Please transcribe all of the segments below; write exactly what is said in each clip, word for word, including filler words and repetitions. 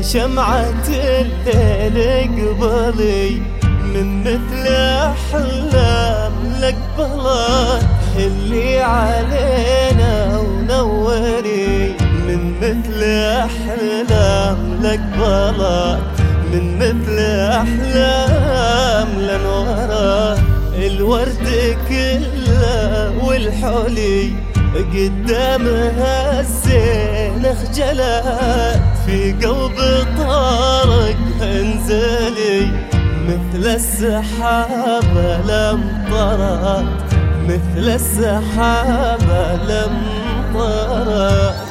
شمعة الليل قبلي من مثل أحلام لك بلا اللي علينا ونوري من مثل أحلام لك بلا من مثل أحلام لنورا الورد كله والحلي قدامها الزين خجلت في قلب طارق انزلي مثل السحابة لمطرت مثل السحابة لمطرت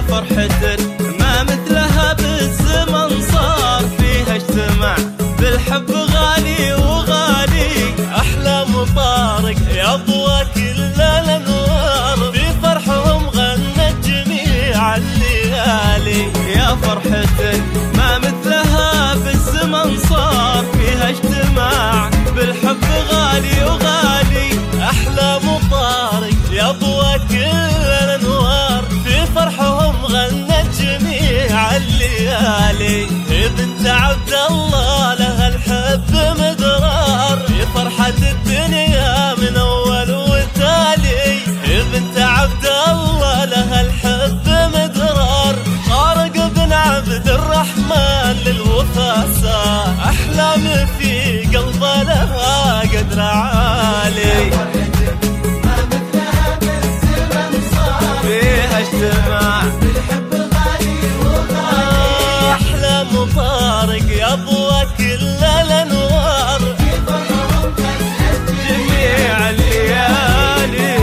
فرحة ما مثلها بالزمن صار فيها اجتماع بالحب غالي وغالي. أحلام طارق يا ضوى كل الأنوار في فرحهم غنت جميع الليالي. يا فرحة ما مثلها بالزمن صار فيها اجتماع بالحب غالي وغالي. أحلام طارق يا ضوى كل الأنوار في فرحهم غنت جميع الليالي. بنت عبد الله لها الحب مدرار في فرحة الدنيا من أول وتالي. بنت عبد الله لها الحب مدرار طارق بن عبد الرحمن للوفا سار. أحلام في قلبه لها قدر عالي فيها اجتماع بالحب غالي وغالي. أحلام طارق يا ضوى كل الأنوار جميع الليالي.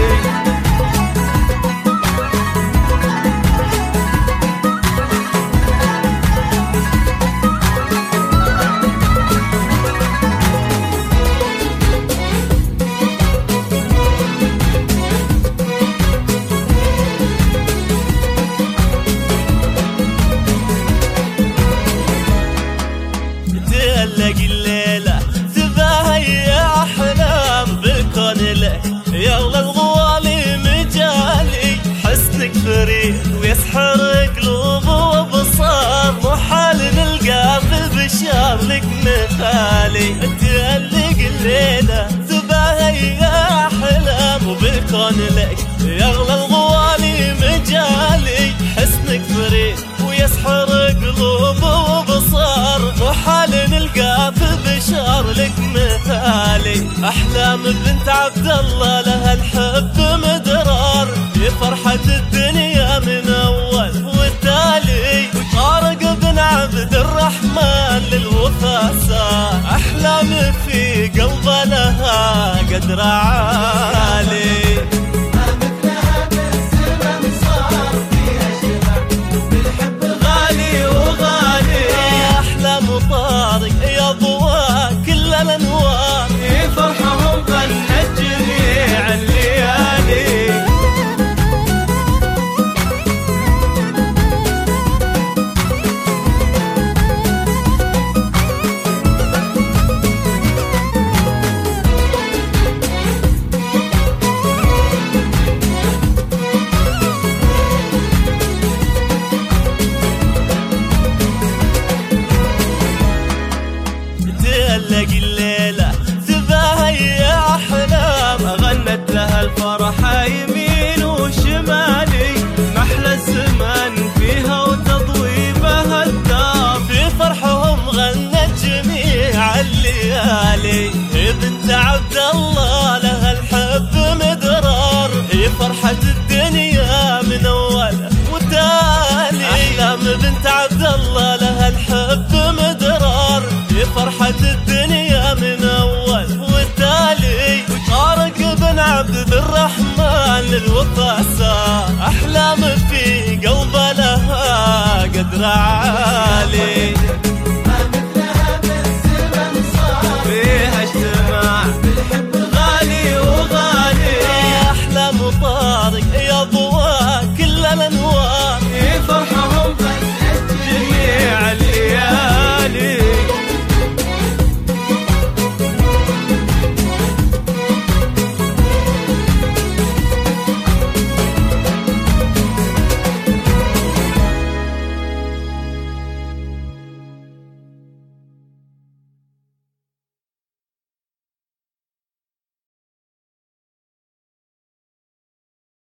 تلاقي الليلة تباهي أحلام بالكون لك يغلى الغوالي مجالي. حسنك فريد ويسحر قلوب وبصار محال نلقى في البشار لك مثالي. تلاقي الليلة تباهي أحلام وبالكون لك يغلى الغوالي مجالي. حسنك فريد ويسحر قلوب وبصار محال نلقى في البشار لك مثالي. أحلام بنت عبد الله لها الحب مدرار في فرحة الدنيا من أول والتالي. طارق بن عبد الرحمن للوفا سار. أحلام في قلبه لها قدر عالي طارق يا ضوى كل الأنوار في فرحهم غنت جميع الليالي. تلاقي الليلة تباهي أحلام غنت لها الفرحة يمين وشمالي. محلى الزمان فيها وتضويبها الدار في فرحهم غنت جميع الليالي. بنت عبد الله لها الحب مدرار في فرحة الدنيا من أول وتالي. أحلام بنت عبد الله لها الحب مدرار في فرحة الدنيا من أول والتالي. طارق بن عبد الرحمن للوفا سار. أحلام في قلبه لها قدر عالي